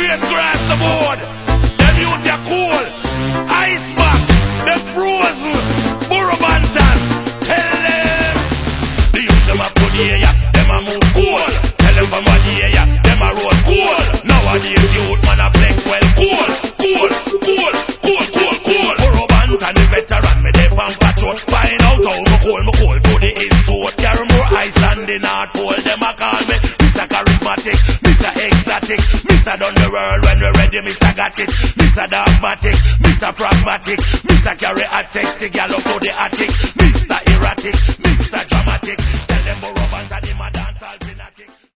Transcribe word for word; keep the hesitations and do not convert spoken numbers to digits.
straight across the board. Them youth are cool. Iceberg, them frozen. Burro Banton, tell them. The youth them a put the area, them a move cool. Tell them from what the area, them a road cool. Nowadays youth man a flex well cool. Cool, cool, cool, cool, cool. Burro Banton the veteran, me dey on patrol. Find out how me cool, me cool to the insult. Carry more ice than the North Pole. Them a call me Mister Charismatic, Mister Exotic, Mister Done the world when we ready, Mister Got It, Mister Dogmatic, Mister Pragmatic, Mister Carry a sexy gal up to the attic, Mister Erratic, Mister Dramatic. Tell them Burro Banton the mad dancehall fanatic.